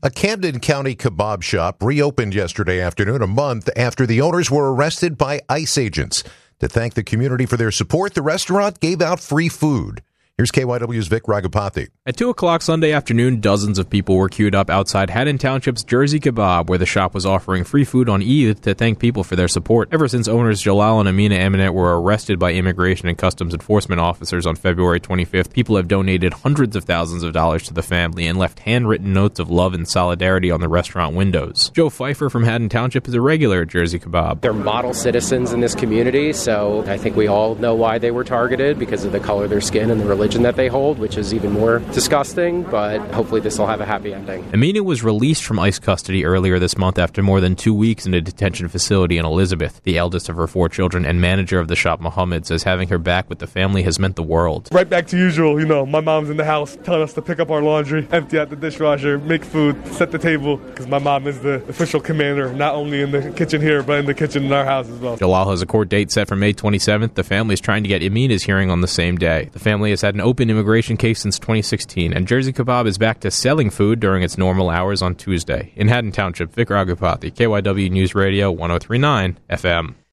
A Camden County kebab shop reopened yesterday afternoon, a month after the owners were arrested by ICE agents. To thank the community for their support, the restaurant gave out free food. Here's KYW's Vic Ragapathy. At 2 o'clock Sunday afternoon, dozens of people were queued up outside Haddon Township's Jersey Kebab, where the shop was offering free food on Eid to thank people for their support. Ever since owners Jalal and Amina Eminet were arrested by Immigration and Customs Enforcement officers on February 25th, people have donated hundreds of thousands of dollars to the family and left handwritten notes of love and solidarity on the restaurant windows. Joe Pfeiffer from Haddon Township is a regular at Jersey Kebab. They're model citizens in this community, so I think we all know why they were targeted, because of the color of their skin and the religion that they hold, which is even more disgusting, but hopefully this will have a happy ending. Amina was released from ICE custody earlier this month after more than 2 weeks in a detention facility in Elizabeth. The eldest of her 4 children and manager of the shop, Muhammad, says having her back with the family has meant the world. Right back to usual, my mom's in the house telling us to pick up our laundry, empty out the dishwasher, make food, set the table, because my mom is the official commander, not only in the kitchen here, but in the kitchen in our house as well. Jalal has a court date set for May 27th. The family is trying to get Amina's hearing on the same day. The family has had an open immigration case since 2016, and Jersey Kebab is back to selling food during its normal hours on Tuesday. In Haddon Township, Vic Ragapathy, KYW News Radio 103.9 FM.